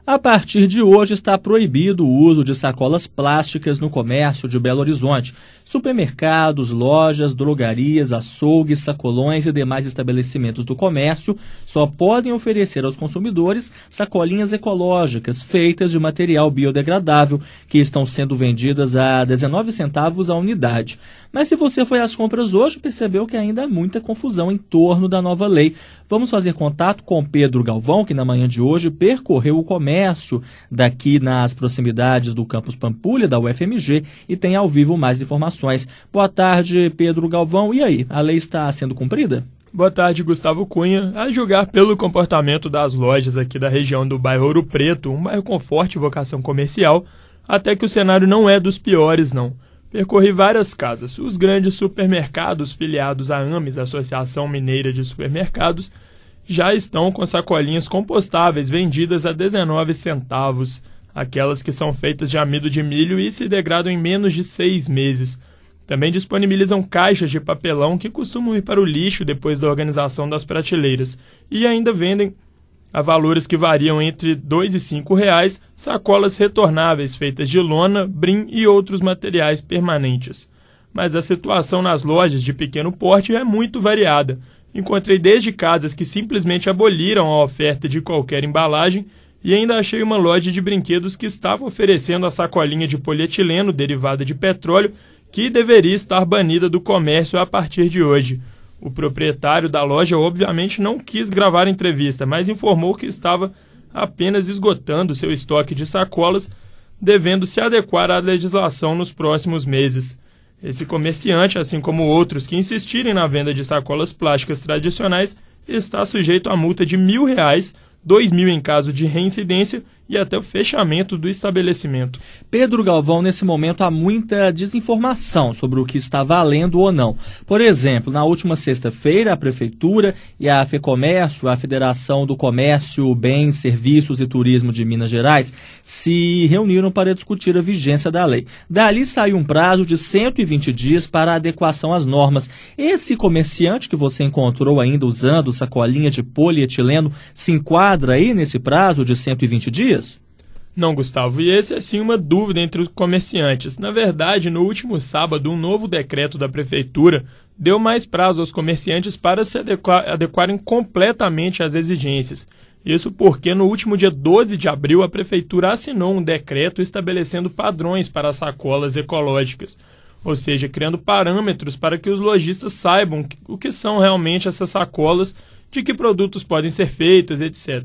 A partir de hoje está proibido o uso de sacolas plásticas no comércio de Belo Horizonte. Supermercados, lojas, drogarias, açougues, sacolões e demais estabelecimentos do comércio só podem oferecer aos consumidores sacolinhas ecológicas feitas de material biodegradável, que estão sendo vendidas a 19 centavos a unidade. Mas se você foi às compras hoje, percebeu que ainda há muita confusão em torno da nova lei. Vamos fazer contato com Pedro Galvão, que na manhã de hoje percorreu o comércio daqui nas proximidades do campus Pampulha, da UFMG, e tem ao vivo mais informações. Boa tarde, Pedro Galvão. E aí, a lei está sendo cumprida? Boa tarde, Gustavo Cunha. A julgar pelo comportamento das lojas aqui da região do bairro Ouro Preto, um bairro com forte vocação comercial, até que o cenário não é dos piores, não. Percorri várias casas. Os grandes supermercados filiados à AMES, Associação Mineira de Supermercados, já estão com sacolinhas compostáveis vendidas a 19 centavos, aquelas que são feitas de amido de milho e se degradam em menos de 6 meses. Também disponibilizam caixas de papelão que costumam ir para o lixo depois da organização das prateleiras e ainda vendem a valores que variam entre R$ 2 e R$ 5, sacolas retornáveis feitas de lona, brim e outros materiais permanentes. Mas a situação nas lojas de pequeno porte é muito variada. Encontrei desde casas que simplesmente aboliram a oferta de qualquer embalagem e ainda achei uma loja de brinquedos que estava oferecendo a sacolinha de polietileno derivada de petróleo que deveria estar banida do comércio a partir de hoje. O proprietário da loja obviamente não quis gravar a entrevista, mas informou que estava apenas esgotando seu estoque de sacolas, devendo se adequar à legislação nos próximos meses. Esse comerciante, assim como outros que insistirem na venda de sacolas plásticas tradicionais, está sujeito a multa de R$ 1.000, R$ 2.000 em caso de reincidência e até o fechamento do estabelecimento. Pedro Galvão, nesse momento há muita desinformação sobre o que está valendo ou não. Por exemplo, na última sexta-feira, a Prefeitura e a FEComércio, a Federação do Comércio, Bens, Serviços e Turismo de Minas Gerais, se reuniram para discutir a vigência da lei. Dali saiu um prazo de 120 dias para a adequação às normas. Esse comerciante que você encontrou ainda usando sacolinha de polietileno se enquadra aí nesse prazo de 120 dias? Não, Gustavo, e esse é sim uma dúvida entre os comerciantes. Na verdade, no último sábado, um novo decreto da Prefeitura deu mais prazo aos comerciantes para se adequarem completamente às exigências. Isso porque no último dia 12 de abril a Prefeitura assinou um decreto estabelecendo padrões para as sacolas ecológicas, ou seja, criando parâmetros para que os lojistas saibam o que são realmente essas sacolas, de que produtos podem ser feitas, etc.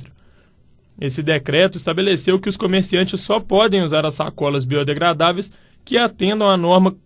Esse decreto estabeleceu que os comerciantes só podem usar as sacolas biodegradáveis que atendam à norma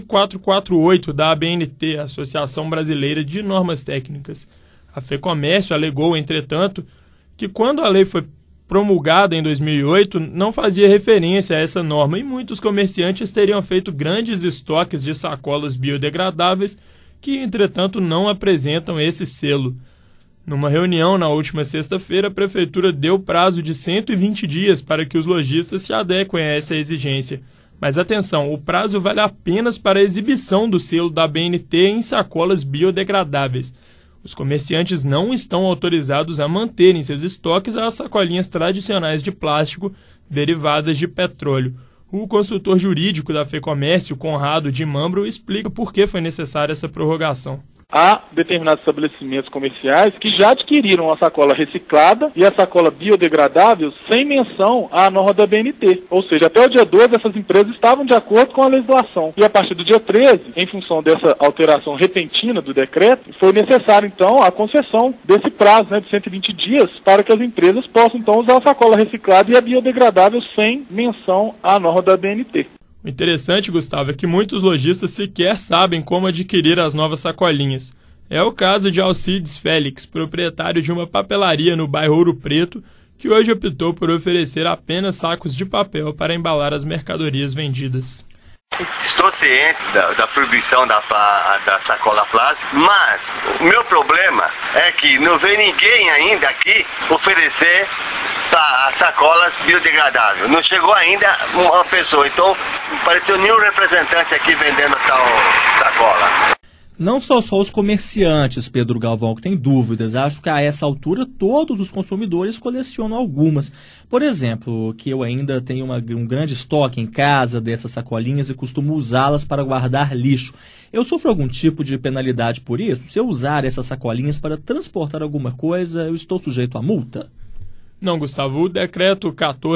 15448 da ABNT, Associação Brasileira de Normas Técnicas. A FEComércio alegou, entretanto, que quando a lei foi promulgada em 2008, não fazia referência a essa norma e muitos comerciantes teriam feito grandes estoques de sacolas biodegradáveis que, entretanto, não apresentam esse selo. Numa reunião na última sexta-feira, a Prefeitura deu prazo de 120 dias para que os lojistas se adequem a essa exigência. Mas atenção, o prazo vale apenas para a exibição do selo da ABNT em sacolas biodegradáveis. Os comerciantes não estão autorizados a manterem seus estoques as sacolinhas tradicionais de plástico derivadas de petróleo. O consultor jurídico da FEComércio, Conrado de Mambro, explica por que foi necessária essa prorrogação. Há determinados estabelecimentos comerciais que já adquiriram a sacola reciclada e a sacola biodegradável sem menção à norma da BNT. Ou seja, até o dia 12 essas empresas estavam de acordo com a legislação. E a partir do dia 13, em função dessa alteração repentina do decreto, foi necessário então a concessão desse prazo, de 120 dias para que as empresas possam então usar a sacola reciclada e a biodegradável sem menção à norma da BNT. O interessante, Gustavo, é que muitos lojistas sequer sabem como adquirir as novas sacolinhas. É o caso de Alcides Félix, proprietário de uma papelaria no bairro Ouro Preto, que hoje optou por oferecer apenas sacos de papel para embalar as mercadorias vendidas. Estou ciente da proibição da sacola plástica, mas o meu problema é que não vem ninguém ainda aqui oferecer sacolas biodegradáveis. Não chegou ainda uma pessoa, então não apareceu nenhum representante aqui vendendo tal sacola. Não só os comerciantes, Pedro Galvão, que têm dúvidas. Acho que a essa altura todos os consumidores colecionam algumas. Por exemplo, que eu ainda tenho um grande estoque em casa dessas sacolinhas e costumo usá-las para guardar lixo. Eu sofro algum tipo de penalidade por isso? Se eu usar essas sacolinhas para transportar alguma coisa, eu estou sujeito a multa? Não, Gustavo, o decreto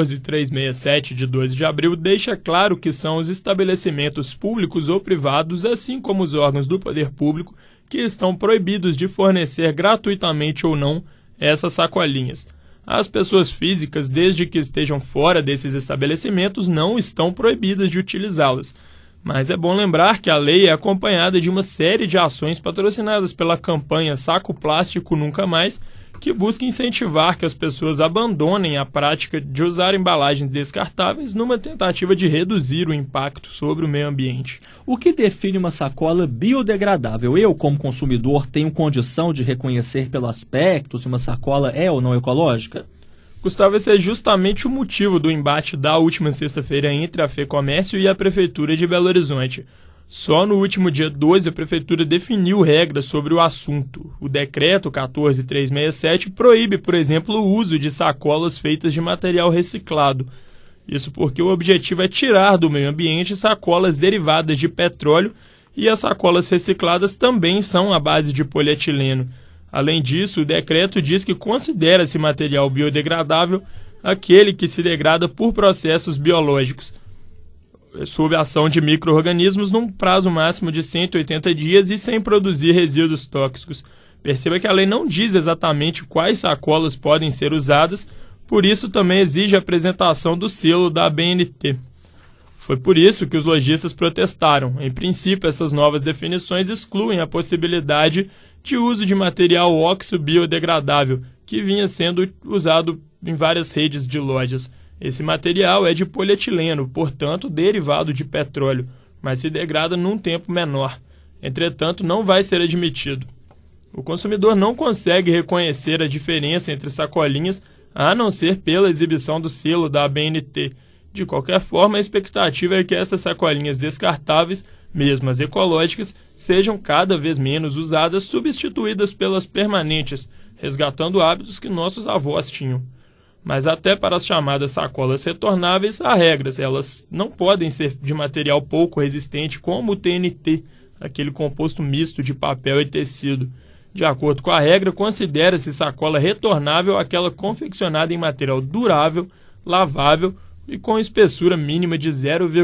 14367 de 12 de abril deixa claro que são os estabelecimentos públicos ou privados, assim como os órgãos do poder público, que estão proibidos de fornecer gratuitamente ou não essas sacolinhas. As pessoas físicas, desde que estejam fora desses estabelecimentos, não estão proibidas de utilizá-las. Mas é bom lembrar que a lei é acompanhada de uma série de ações patrocinadas pela campanha Saco Plástico Nunca Mais, que busca incentivar que as pessoas abandonem a prática de usar embalagens descartáveis numa tentativa de reduzir o impacto sobre o meio ambiente. O que define uma sacola biodegradável? Eu, como consumidor, tenho condição de reconhecer pelo aspecto se uma sacola é ou não ecológica? Gustavo, esse é justamente o motivo do embate da última sexta-feira entre a FEComércio e a Prefeitura de Belo Horizonte. Só no último dia 12 a Prefeitura definiu regras sobre o assunto. O decreto 14367 proíbe, por exemplo, o uso de sacolas feitas de material reciclado. Isso porque o objetivo é tirar do meio ambiente sacolas derivadas de petróleo e as sacolas recicladas também são à base de polietileno. Além disso, o decreto diz que considera-se material biodegradável aquele que se degrada por processos biológicos, sob a ação de micro-organismos num prazo máximo de 180 dias e sem produzir resíduos tóxicos. Perceba que a lei não diz exatamente quais sacolas podem ser usadas, por isso também exige a apresentação do selo da ABNT. Foi por isso que os lojistas protestaram. Em princípio, essas novas definições excluem a possibilidade de uso de material oxo-biodegradável, que vinha sendo usado em várias redes de lojas. Esse material é de polietileno, portanto, derivado de petróleo, mas se degrada num tempo menor. Entretanto, não vai ser admitido. O consumidor não consegue reconhecer a diferença entre sacolinhas, a não ser pela exibição do selo da ABNT. De qualquer forma, a expectativa é que essas sacolinhas descartáveis, mesmo as ecológicas, sejam cada vez menos usadas, substituídas pelas permanentes, resgatando hábitos que nossos avós tinham. Mas até para as chamadas sacolas retornáveis, há regras. Elas não podem ser de material pouco resistente, como o TNT, aquele composto misto de papel e tecido. De acordo com a regra, considera-se sacola retornável aquela confeccionada em material durável, lavável e com espessura mínima de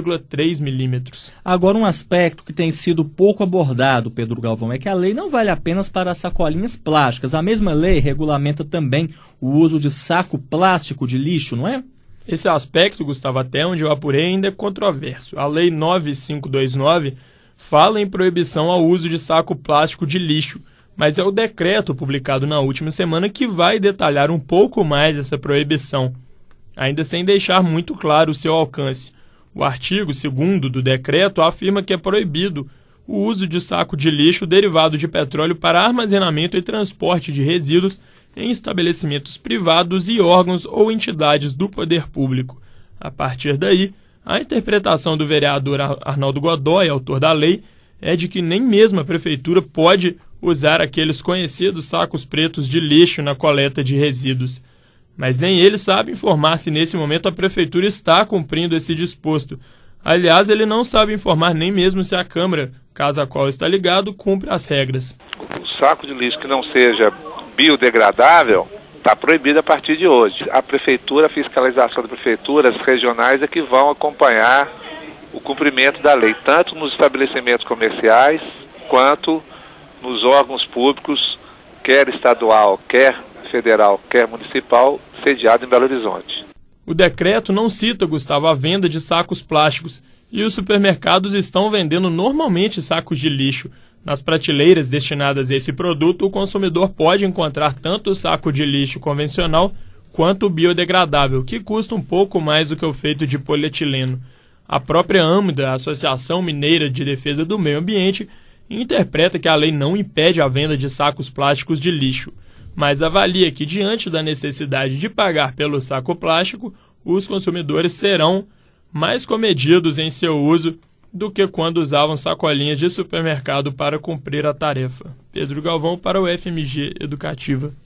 0,3 milímetros. Agora, um aspecto que tem sido pouco abordado, Pedro Galvão, é que a lei não vale apenas para as sacolinhas plásticas. A mesma lei regulamenta também o uso de saco plástico de lixo, não é? Esse aspecto, Gustavo, até onde eu apurei, ainda é controverso. A Lei 9529 fala em proibição ao uso de saco plástico de lixo, mas é o decreto publicado na última semana que vai detalhar um pouco mais essa proibição, ainda sem deixar muito claro o seu alcance. O artigo 2º do decreto afirma que é proibido o uso de saco de lixo derivado de petróleo para armazenamento e transporte de resíduos em estabelecimentos privados e órgãos ou entidades do poder público. A partir daí, a interpretação do vereador Arnaldo Godoy, autor da lei, é de que nem mesmo a prefeitura pode usar aqueles conhecidos sacos pretos de lixo na coleta de resíduos. Mas nem ele sabe informar se nesse momento a prefeitura está cumprindo esse disposto. Aliás, ele não sabe informar nem mesmo se a Câmara, casa a qual está ligado, cumpre as regras. O saco de lixo que não seja biodegradável está proibido a partir de hoje. A prefeitura, a fiscalização da prefeitura, as regionais é que vão acompanhar o cumprimento da lei, tanto nos estabelecimentos comerciais quanto nos órgãos públicos, quer estadual, quer federal, quer municipal, sediado em Belo Horizonte. O decreto não cita, Gustavo, a venda de sacos plásticos e os supermercados estão vendendo normalmente sacos de lixo. Nas prateleiras destinadas a esse produto, o consumidor pode encontrar tanto o saco de lixo convencional quanto o biodegradável, que custa um pouco mais do que o feito de polietileno. A própria AMDA, a Associação Mineira de Defesa do Meio Ambiente, interpreta que a lei não impede a venda de sacos plásticos de lixo, mas avalia que, diante da necessidade de pagar pelo saco plástico, os consumidores serão mais comedidos em seu uso do que quando usavam sacolinhas de supermercado para cumprir a tarefa. Pedro Galvão para o FMG Educativa.